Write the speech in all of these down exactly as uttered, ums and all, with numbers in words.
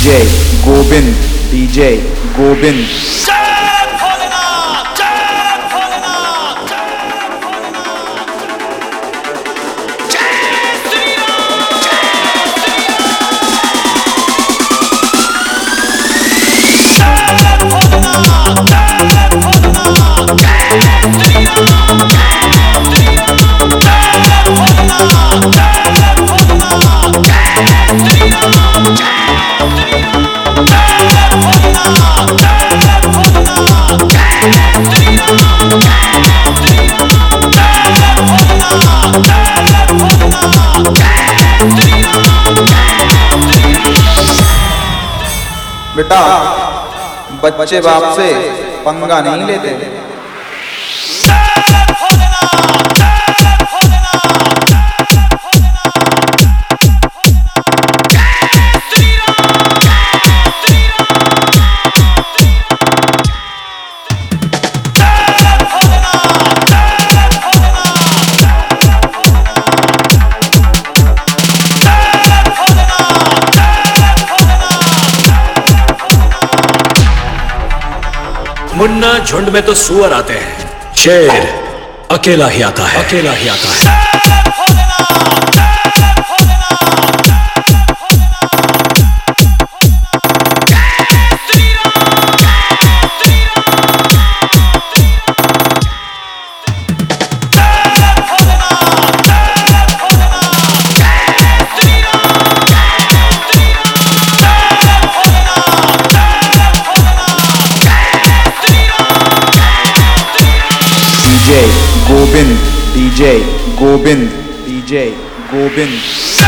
DJ Gobind, DJ Gobind. बेटा बच्चे बाप से पंगा नहीं लेते। मुन्ना झुंड में तो सुअर आते हैं, शेर अकेला ही आता है, अकेला ही आता है। DJ Gobind, DJ Gobind, DJ Gobind.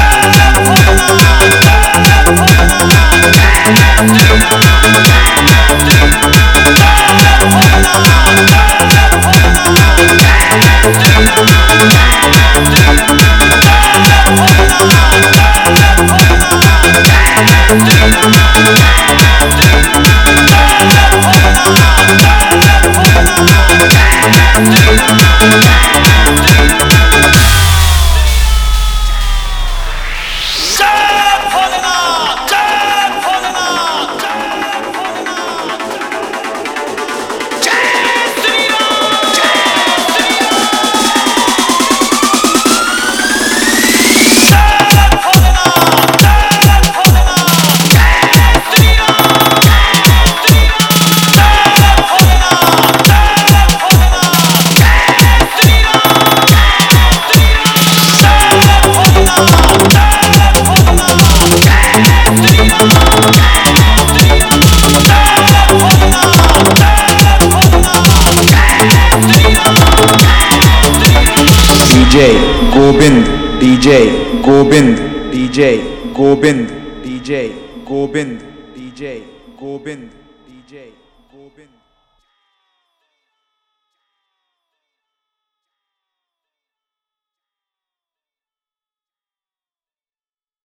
DJ Gobind, DJ Gobind, DJ Gobind, DJ Gobind, DJ Gobind.